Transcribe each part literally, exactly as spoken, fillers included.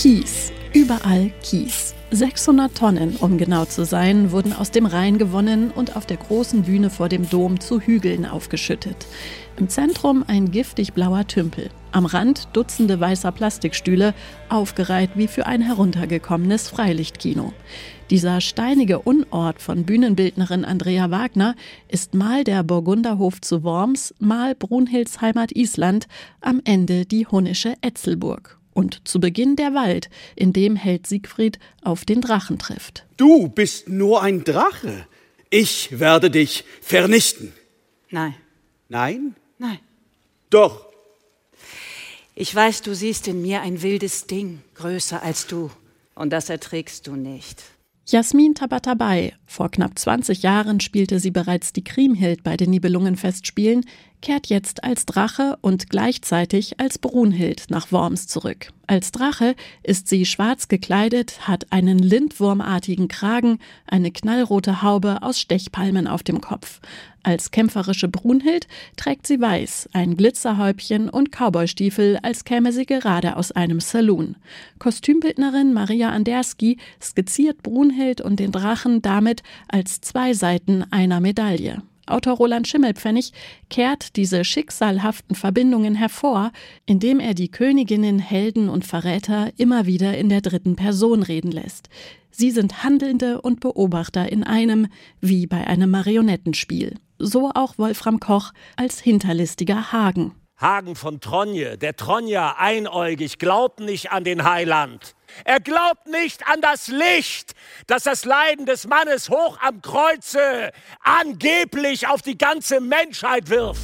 Kies. Überall Kies. sechshundert Tonnen, um genau zu sein, wurden aus dem Rhein gewonnen und auf der großen Bühne vor dem Dom zu Hügeln aufgeschüttet. Im Zentrum ein giftig blauer Tümpel. Am Rand Dutzende weißer Plastikstühle, aufgereiht wie für ein heruntergekommenes Freilichtkino. Dieser steinige Unort von Bühnenbildnerin Andrea Wagner ist mal der Burgunderhof zu Worms, mal Brunhilds Heimat Island, am Ende die hunnische Etzelburg. Und zu Beginn der Wald, in dem Held Siegfried auf den Drachen trifft. Du bist nur ein Drache. Ich werde dich vernichten. Nein. Nein? Nein. Doch. Ich weiß, du siehst in mir ein wildes Ding, größer als du. Und das erträgst du nicht. Jasmin Tabatabai, vor knapp zwanzig Jahren spielte sie bereits die Kriemhild bei den Nibelungenfestspielen, kehrt jetzt als Drache und gleichzeitig als Brunhild nach Worms zurück. Als Drache ist sie schwarz gekleidet, hat einen lindwurmartigen Kragen, eine knallrote Haube aus Stechpalmen auf dem Kopf. Als kämpferische Brunhild trägt sie weiß, ein Glitzerhäubchen und Cowboystiefel, als käme sie gerade aus einem Saloon. Kostümbildnerin Maria Anderski skizziert Brunhild und den Drachen damit als zwei Seiten einer Medaille. Autor Roland Schimmelpfennig kehrt diese schicksalhaften Verbindungen hervor, indem er die Königinnen, Helden und Verräter immer wieder in der dritten Person reden lässt. Sie sind Handelnde und Beobachter in einem, wie bei einem Marionettenspiel. So auch Wolfram Koch als hinterlistiger Hagen. Hagen von Tronje, der Tronjer einäugig, glaubt nicht an den Heiland. Er glaubt nicht an das Licht, das das Leiden des Mannes hoch am Kreuze angeblich auf die ganze Menschheit wirft.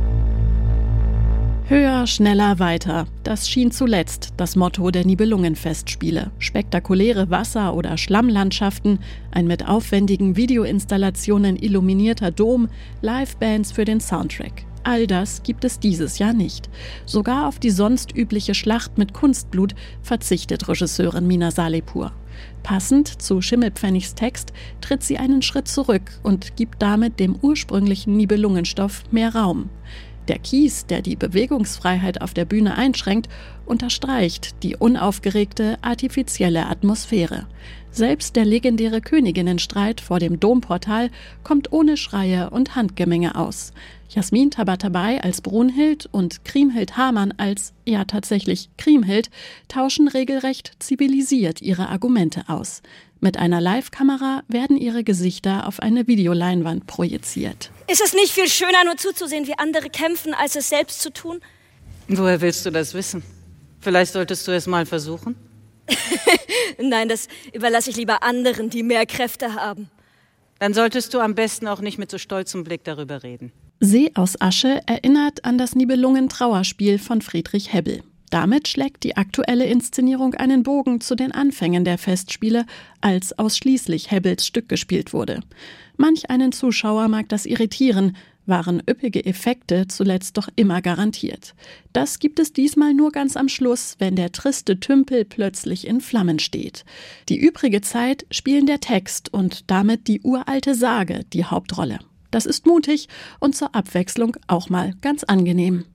Höher, schneller, weiter. Das schien zuletzt das Motto der Nibelungenfestspiele. Spektakuläre Wasser- oder Schlammlandschaften, ein mit aufwendigen Videoinstallationen illuminierter Dom, Livebands für den Soundtrack. All das gibt es dieses Jahr nicht. Sogar auf die sonst übliche Schlacht mit Kunstblut verzichtet Regisseurin Mina Salepur. Passend zu Schimmelpfennigs Text tritt sie einen Schritt zurück und gibt damit dem ursprünglichen Nibelungenstoff mehr Raum. Der Kies, der die Bewegungsfreiheit auf der Bühne einschränkt, unterstreicht die unaufgeregte, artifizielle Atmosphäre. Selbst der legendäre Königinnenstreit vor dem Domportal kommt ohne Schreie und Handgemenge aus. Jasmin Tabatabai als Brunhild und Kriemhild Hamann als, ja tatsächlich Kriemhild, tauschen regelrecht zivilisiert ihre Argumente aus. Mit einer Live-Kamera werden ihre Gesichter auf eine Videoleinwand projiziert. Ist es nicht viel schöner, nur zuzusehen, wie andere kämpfen, als es selbst zu tun? Woher willst du das wissen? Vielleicht solltest du es mal versuchen? Nein, das überlasse ich lieber anderen, die mehr Kräfte haben. Dann solltest du am besten auch nicht mit so stolzem Blick darüber reden. See aus Asche erinnert an das Nibelungen-Trauerspiel von Friedrich Hebbel. Damit schlägt die aktuelle Inszenierung einen Bogen zu den Anfängen der Festspiele, als ausschließlich Hebbels Stück gespielt wurde. Manch einen Zuschauer mag das irritieren, waren üppige Effekte zuletzt doch immer garantiert. Das gibt es diesmal nur ganz am Schluss, wenn der triste Tümpel plötzlich in Flammen steht. Die übrige Zeit spielen der Text und damit die uralte Sage die Hauptrolle. Das ist mutig und zur Abwechslung auch mal ganz angenehm.